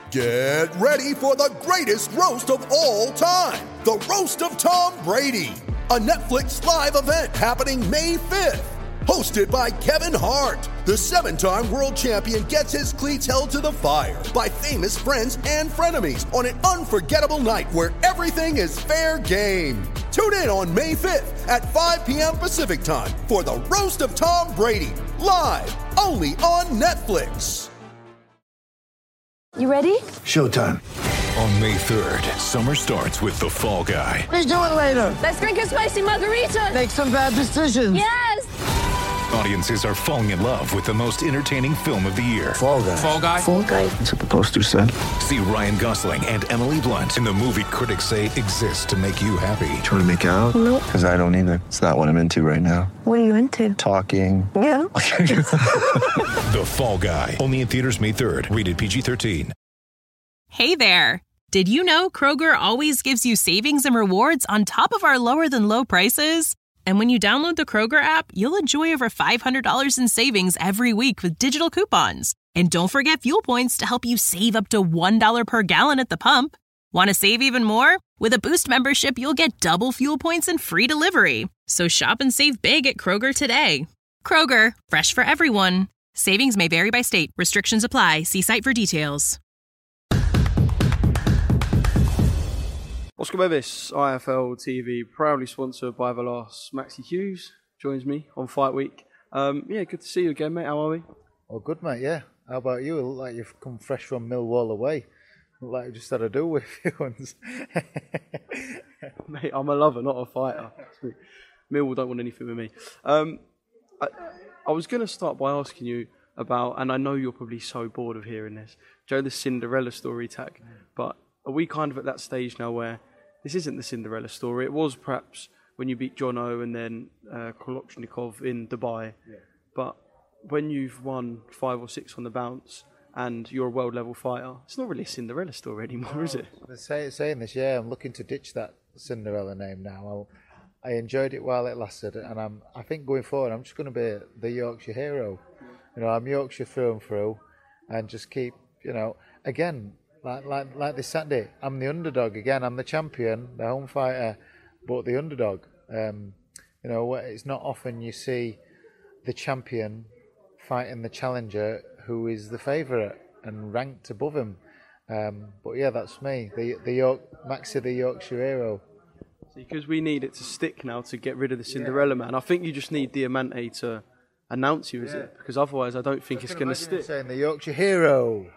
Get ready for the greatest roast of all time, the Roast of Tom Brady, a Netflix live event happening May 5th. Hosted by Kevin Hart, the 7-time world champion gets his cleats held to the fire by famous friends and frenemies on an unforgettable night where everything is fair game. Tune in on May 5th at 5 p.m. Pacific time for the Roast of Tom Brady, live only on Netflix. You ready? Showtime. On May 3rd, summer starts with The Fall Guy. Let's do it later. Let's drink a spicy margarita. Make some bad decisions. Yes! Audiences are falling in love with the most entertaining film of the year. Fall Guy. Fall Guy? Fall guy. That's what the poster said. See Ryan Gosling and Emily Blunt in the movie critics say exists to make you happy. Trying to make it out? Nope. Because I don't either. It's not what I'm into right now. What are you into? Talking. Yeah. The Fall Guy. Only in theaters May 3rd. Rated PG-13. Hey there. Did you know Kroger always gives you savings and rewards on top of our lower than low prices? And when you download the Kroger app, you'll enjoy over $500 in savings every week with digital coupons. And don't forget fuel points to help you save up to $1 per gallon at the pump. Want to save even more? With a Boost membership, you'll get double fuel points and free delivery. So shop and save big at Kroger today. Kroger, fresh for everyone. Savings may vary by state. Restrictions apply. See site for details. Oscar Bevis, IFL TV, proudly sponsored by Velas. Maxi Hughes joins me on Fight Week. Good to see you again, mate. How are we? Oh, good, mate, yeah. How about you? You look like you've come fresh from Millwall away. Look like you just had a do with you once. Mate, I'm a lover, not a fighter. Millwall don't want anything with me. I was going to start by asking you about, and I know you're probably so bored of hearing this, Joe, the Cinderella story tag, but are we kind of at that stage now where this isn't the Cinderella story? It was perhaps when you beat John O and then Kolochnikov in Dubai. Yeah. But when you've won 5 or 6 on the bounce and you're a world level fighter, it's not really a Cinderella story anymore, is it? Saying this, yeah, I'm looking to ditch that Cinderella name now. I enjoyed it while it lasted, and I think going forward, I'm just going to be the Yorkshire hero. You know, I'm Yorkshire through and through, and just keep, again. Like this Saturday, I'm the underdog again. I'm the champion, the home fighter, but the underdog. It's not often you see the champion fighting the challenger who is the favourite and ranked above him. But yeah, that's me, Maxi, the Yorkshire hero. Because we need it to stick now to get rid of the Cinderella man. I think you just need Diamante to announce you, is it? Because otherwise, I don't think it's going to stick. Saying the Yorkshire hero.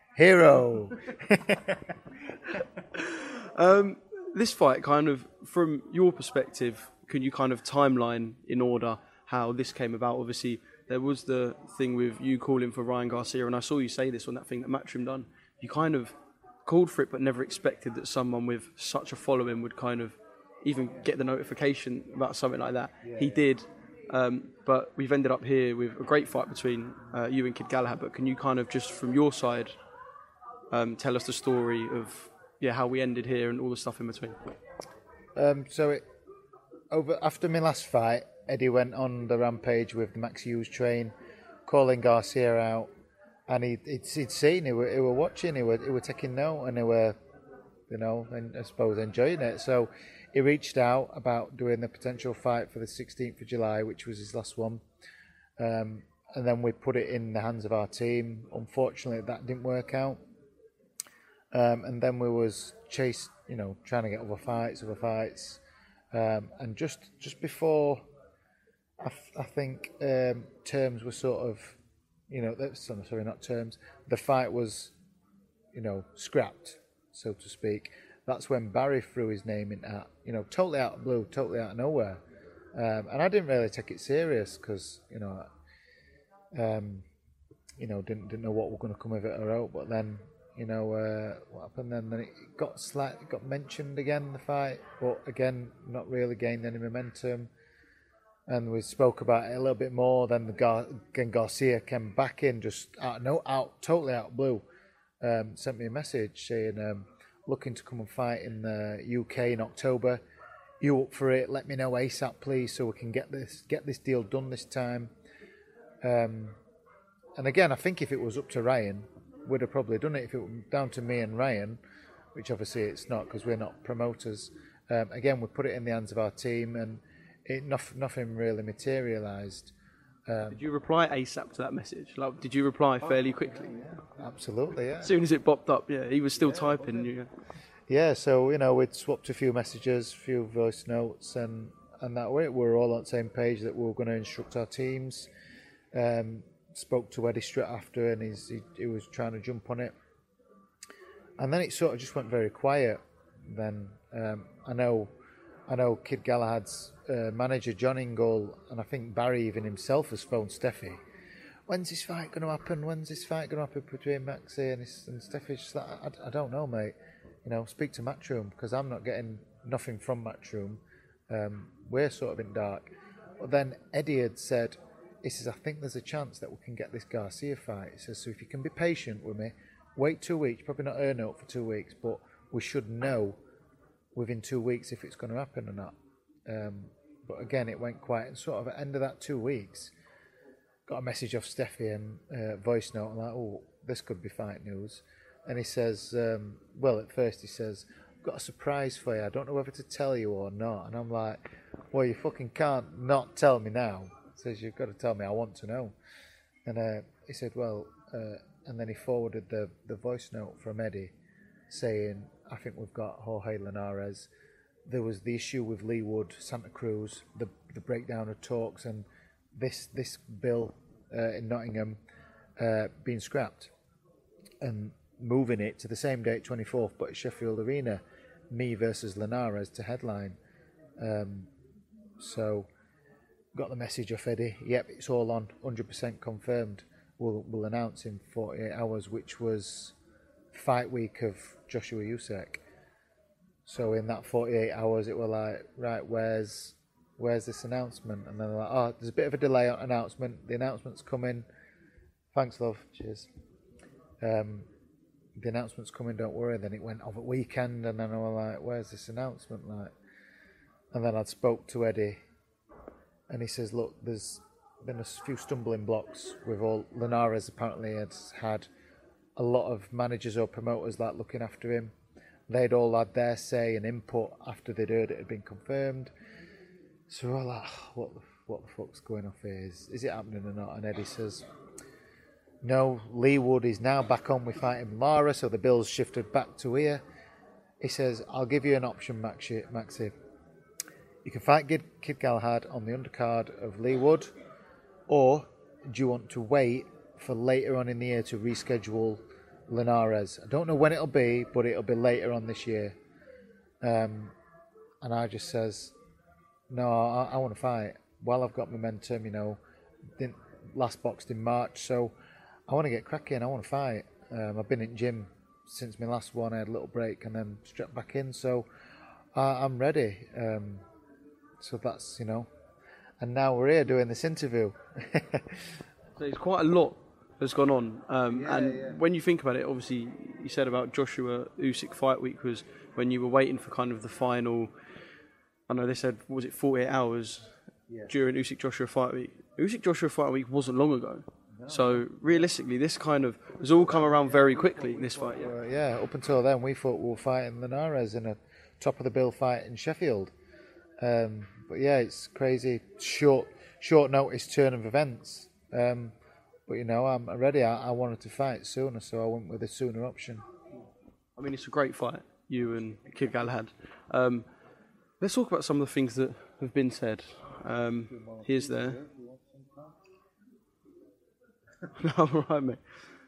This fight, kind of, from your perspective, can you kind of timeline in order how this came about? Obviously, there was the thing with you calling for Ryan Garcia, and I saw you say this on that thing that Matchroom done. You kind of called for it, but never expected that someone with such a following would kind of even get the notification about something like that. Yeah. He did. But we've ended up here with a great fight between you and Kid Galahad. But can you kind of just from your side tell us the story of how we ended here and all the stuff in between? After my last fight, Eddie went on the rampage with the Max Hughes train, calling Garcia out, and he'd seen, he were watching, he were taking note, and they were, and I suppose enjoying it. So he reached out about doing the potential fight for the 16th of July, which was his last one. And then we put it in the hands of our team. Unfortunately, that didn't work out. And then we was chased, trying to get other fights. And just before, I think terms were sort of, not terms. The fight was, scrapped, so to speak. That's when Barry threw his name in at, totally out of blue, totally out of nowhere. And I didn't really take it serious because, didn't know what was going to come of it or out. But then, what happened then? Then it got mentioned again, the fight, but again, not really gained any momentum. And we spoke about it a little bit more. Then Garcia came back in, just totally out of blue. Sent me a message saying, looking to come and fight in the UK in October. You up for it? Let me know ASAP, please, so we can get this deal done this time. And again, I think if it was up to Ryan, would have probably done it if it were down to me and Ryan, which obviously it's not because we're not promoters. Again, we put it in the hands of our team, and nothing really materialised. Did you reply ASAP to that message? Like, did you reply fairly quickly? Absolutely, yeah. As soon as it popped up, yeah, he was still typing. Yeah. Yeah, so we'd swapped a few messages, a few voice notes, and that way we're all on the same page that we were going to instruct our teams. Spoke to Eddie straight after, and he was trying to jump on it. And then it sort of just went very quiet. Then I know Kid Galahad's manager John Ingle, and I think Barry even himself has phoned Steffi. When's this fight going to happen? When's this fight going to happen between Maxi and Steffi's just like, I don't know, mate. Speak to Matchroom, because I'm not getting nothing from Matchroom. We're sort of in dark. But then Eddie had said, he says, I think there's a chance that we can get this Garcia fight. He says, so if you can be patient with me, wait 2 weeks, probably not earn out for 2 weeks, but we should know within 2 weeks if it's going to happen or not. But again, it went quiet, and sort of at the end of that 2 weeks, got a message off Steffi and voice note. I'm like, oh, this could be fight news. And he says, well, at first he says, I've got a surprise for you. I don't know whether to tell you or not. And I'm like, well, you fucking can't not tell me now. He says, you've got to tell me. I want to know. And he said, well, and then he forwarded the voice note from Eddie saying, I think we've got Jorge Linares. There was the issue with Lee Wood, Santa Cruz, the breakdown of talks, and this bill in Nottingham being scrapped and moving it to the same date, 24th, but at Sheffield Arena, me versus Linares to headline. So got the message off Eddie. Yep, it's all on, 100% confirmed. We'll announce in 48 hours, which was fight week of Joshua Usyk. So in that 48 hours, it were like, right, where's this announcement? And then they're like, oh, there's a bit of a delay on announcement. The announcement's coming. Thanks, love. Cheers. The announcement's coming, don't worry. Then it went over weekend, and then I was like, where's this announcement? Like, and then I spoke to Eddie, and he says, look, there's been a few stumbling blocks with all. Linares apparently had a lot of managers or promoters like looking after him. They'd all had their say and input after they'd heard it had been confirmed. So we're like, what the fuck's going off here? Is it happening or not? And Eddie says, no, Lee Wood is now back on with fighting Lara, so the bill's shifted back to here. He says, I'll give you an option, Maxi. You can fight Kid Galahad on the undercard of Lee Wood, or do you want to wait for later on in the year to reschedule Linares? I don't know when it'll be, but it'll be later on this year. And I just says, no, I want to fight while I've got momentum. Didn't last boxed in March, so I want to get cracking. I want to fight. I've been in gym since my last one. I had a little break and then strapped back in, so I'm ready. So that's, and now we're here doing this interview. So it's quite a lot that's gone on. When you think about it, obviously you said about Joshua Usyk fight week was when you were waiting for kind of the final. I know they said, was it 48 hours during Usyk Joshua fight week? Usyk Joshua fight week wasn't long ago. No. So realistically, this kind of has all come around very quickly. This fight, up until then, we thought we were fighting Linares in a top of the bill fight in Sheffield. But yeah, it's crazy. Short notice turn of events. But I'm ready. I wanted to fight sooner, so I went with a sooner option. I mean, it's a great fight, you and Kid Galahad. Let's talk about some of the things that have been said. Here's there. No, right, mate.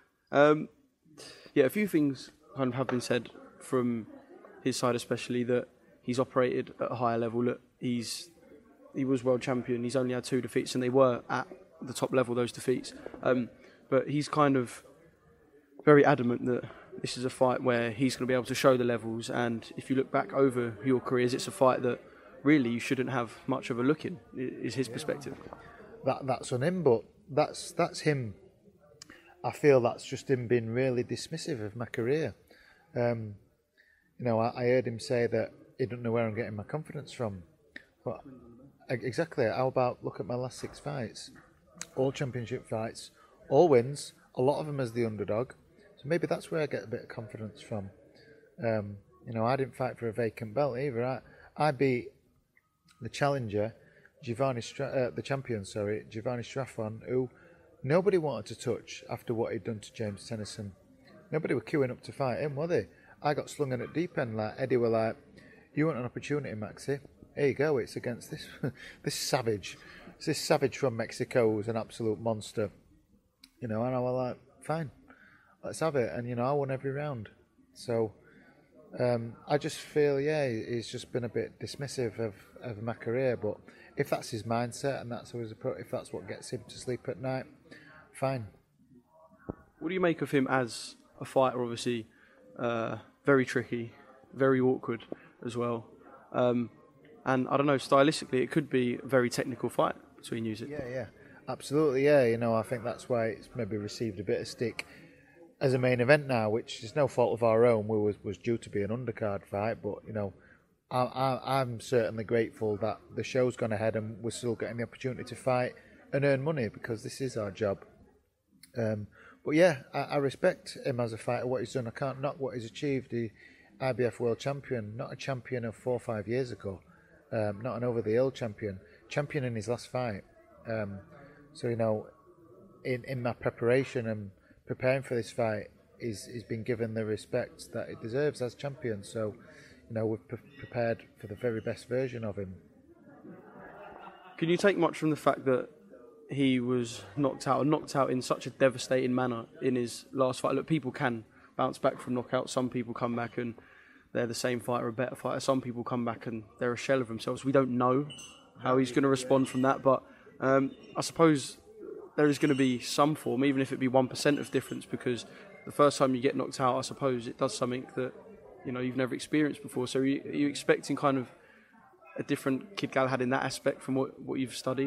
A few things kind of have been said from his side, especially that he's operated at a higher level. That he was world champion. He's only had 2 defeats, and they were at the top level, those defeats. But he's kind of very adamant that this is a fight where he's going to be able to show the levels. And if you look back over your careers, it's a fight that really you shouldn't have much of a look in. Is his perspective? That's on him, but that's him. I feel that's just him being really dismissive of my career. I heard him say that he doesn't know where I'm getting my confidence from. But exactly. How about look at my last 6 fights? All championship fights, all wins, a lot of them as the underdog. So maybe that's where I get a bit of confidence from. I didn't fight for a vacant belt either. I beat the challenger, the champion, Giovanni Straffon, who nobody wanted to touch after what he'd done to James Tennyson. Nobody were queuing up to fight him, were they? I got slung in at deep end. Like Eddie were like, "You want an opportunity, Maxi? Here you go. It's against this this savage. It's this savage from Mexico who's an absolute monster." And I was like, "Fine, let's have it." And I won every round. So I just feel, he's just been a bit dismissive of my career. But if that's his mindset and if that's what gets him to sleep at night, fine. What do you make of him as a fighter? Obviously, very tricky, very awkward as well. And I don't know, stylistically, it could be a very technical fight between you. Yeah, absolutely. Yeah, I think that's why it's maybe received a bit of stick as a main event now, which is no fault of our own. We was due to be an undercard fight, but I'm certainly grateful that the show's gone ahead and we're still getting the opportunity to fight and earn money, because this is our job. But yeah, I respect him as a fighter, what he's done. I can't knock what he's achieved. The IBF world champion, not a champion of 4 or 5 years ago, not an over-the-hill champion in his last fight. So in my preparation and preparing for this fight, he's been given the respect that he deserves as champion. So, we've prepared for the very best version of him. Can you take much from the fact that he was knocked out in such a devastating manner in his last fight? Look, people can bounce back from knockouts. Some people come back and they're the same fighter, a better fighter. Some people come back and they're a shell of themselves. We don't know how he's going to respond from that, but I suppose there is going to be some form, even if it be 1% of difference, because the first time you get knocked out, I suppose it does something that you've never experienced before. So are you expecting kind of a different Kid Galahad in that aspect from what you've studied?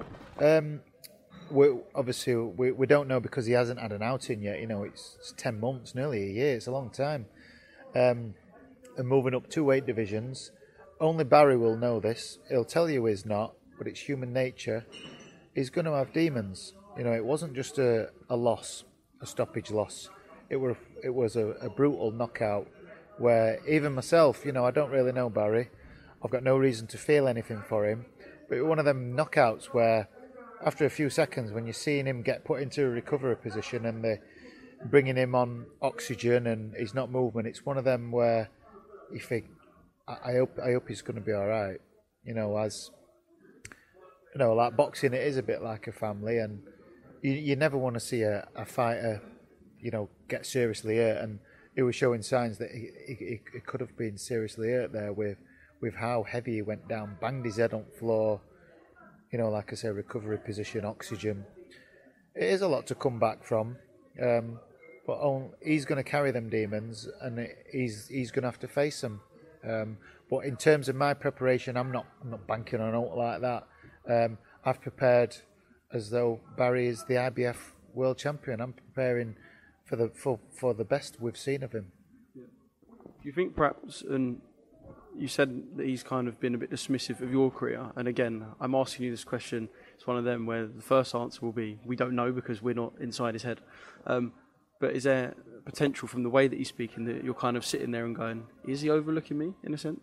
We don't know, because he hasn't had an outing yet. It's 10 months, nearly a year. It's a long time. And moving up 2 weight divisions, only Barry will know this. He'll tell you he's not, but it's human nature. He's going to have demons. It wasn't just a loss, a stoppage loss. It was a brutal knockout where even myself, I don't really know Barry. I've got no reason to feel anything for him. But one of them knockouts where after a few seconds, when you're seeing him get put into a recovery position and they're bringing him on oxygen and he's not moving, it's one of them where you think, I hope he's going to be all right. As like boxing, it is a bit like a family, and you never want to see a fighter, get seriously hurt. And he was showing signs that he could have been seriously hurt there with how heavy he went down, banged his head on the floor. Like I say, recovery position, oxygen. It is a lot to come back from, but he's going to carry them demons, and he's going to have to face them. But in terms of my preparation, I'm not banking on out like that. I've prepared as though Barry is the IBF world champion. I'm preparing for the best we've seen of him. Yeah. Do you think perhaps, and you said that he's kind of been a bit dismissive of your career, and again, I'm asking you this question, it's one of them where the first answer will be, we don't know because we're not inside his head. But is there potential from the way that he's speaking that you're kind of sitting there and going, is he overlooking me in a sense?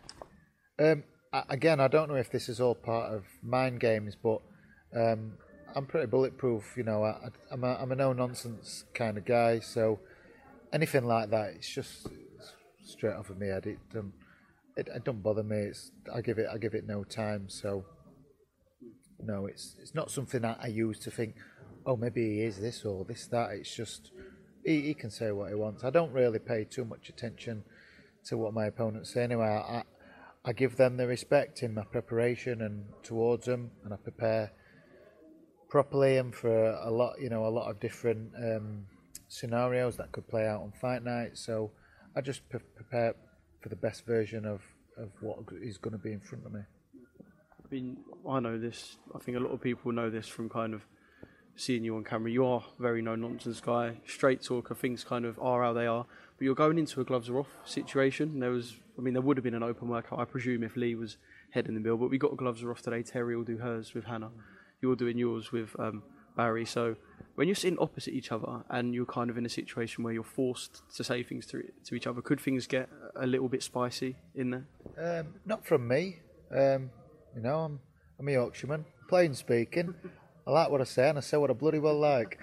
Again, I don't know if this is all part of mind games, but I'm pretty bulletproof. I'm a no-nonsense kind of guy, so anything like that, it's just straight off of me head. It don't bother me. I give it no time. So no, it's not something that I use to think, oh, maybe he is this or this that. It's just he can say what he wants. I don't really pay too much attention to what my opponents say. Anyway, I give them the respect in my preparation and towards them, and I prepare properly and for a lot of different scenarios that could play out on fight night. So I just prepare for the best version of what is going to be in front of me. I mean, I know this. I think a lot of people know this from kind of seeing you on camera. You are a very no-nonsense guy, straight talker. Things kind of are how they are. But you're going into a gloves are off situation. There would have been an open workout, I presume, if Lee was heading the bill. But we got gloves are off today. Terry will do hers with Hannah. You're doing yours with Barry. So when you're sitting opposite each other and you're kind of in a situation where you're forced to say things to each other, could things get a little bit spicy in there? Not from me. I'm a Yorkshireman, plain speaking. I like what I say, and I say what I bloody well like.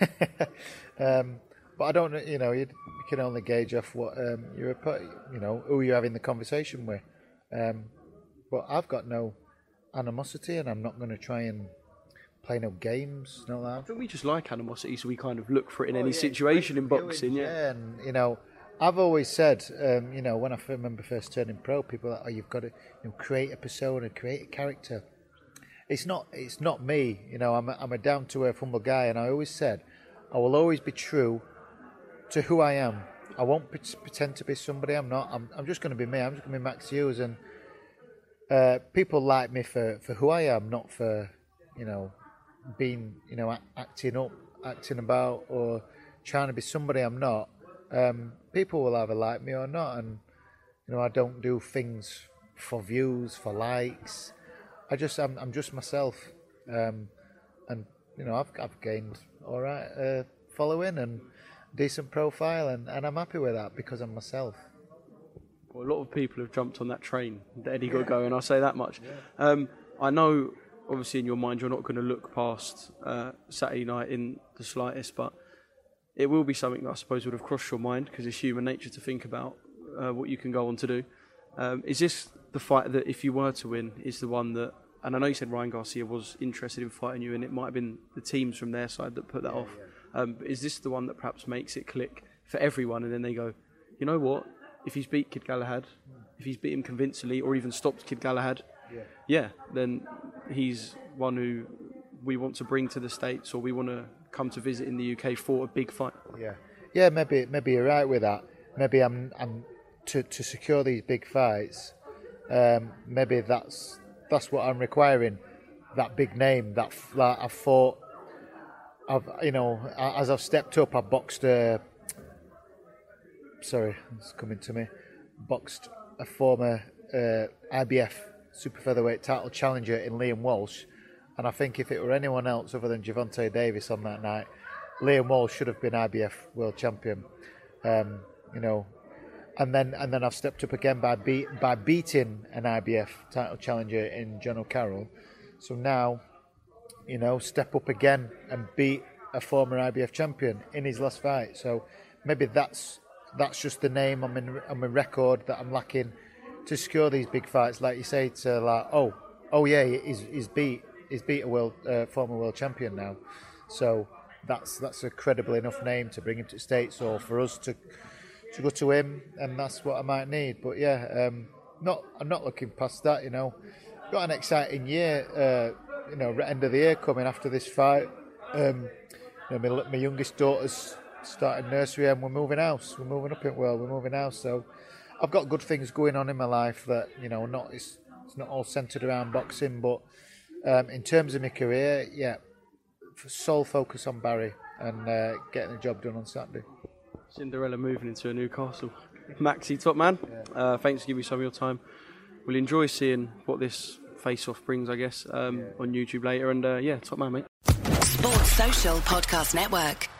But I don't, you can only gauge off what who you're having the conversation with. But I've got no animosity, and I'm not going to try and play no games, no that. I think we just like animosity, so we kind of look for it in any situation in boxing. Yeah, and I've always said, when I remember first turning pro, people are like, you've got to create a persona, create a character. It's not me, I'm a down to earth, humble guy, and I always said I will always be true to who I am. I won't pretend to be somebody I'm not. I'm just going to be me. I'm just going to be Max Hughes, and people like me for who I am, not for being acting up, acting about, or trying to be somebody I'm not. People will either like me or not, and I don't do things for views, for likes. I'm just myself, and I've gained all right following and decent profile, and I'm happy with that because I'm myself. Well, a lot of people have jumped on that train that Eddie got going, I'll say that much. Yeah. I know, obviously, in your mind, you're not going to look past Saturday night in the slightest, but it will be something that I suppose would have crossed your mind, because it's human nature to think about what you can go on to do. Is this the fight that, if you were to win, is the one that, and I know you said Ryan Garcia was interested in fighting you, and it might have been the teams from their side that put that off. Is this the one that perhaps makes it click for everyone, and then they go, you know what, if he's beat Kid Galahad, if he's beat him convincingly, or even stopped Kid Galahad, then he's one who we want to bring to the States, or we want to come to visit in the UK for a big fight. Yeah. Maybe you're right with that. Maybe I'm to secure these big fights. Maybe that's what I'm requiring. That big name that I've fought. As I've stepped up, I've boxed it's coming to me. Boxed a former IBF super featherweight title challenger in Liam Walsh, and I think if it were anyone else other than Gervonta Davis on that night, Liam Walsh should have been IBF world champion. And then I've stepped up again by beating an IBF title challenger in John O'Carroll. So now, step up again and beat a former IBF champion in his last fight. So maybe that's just the name on my record that I'm lacking to secure these big fights. Like you say, to he's beat a former world champion now. So that's a credible enough name to bring him to the States, or for us to go to him, and that's what I might need. But I'm not looking past that. Got an exciting year. End of the year coming after this fight. My youngest daughter's started nursery, and we're moving house. We're moving up in world. We're moving house. So I've got good things going on in my life that it's not all centred around boxing, but in terms of my career, sole focus on Barry and getting the job done on Saturday. Cinderella moving into a Newcastle. Maxie, top man. Thanks for giving me some of your time. We'll enjoy seeing what this face-off brings, I guess, on YouTube later. And top man, mate. Sports Social Podcast Network.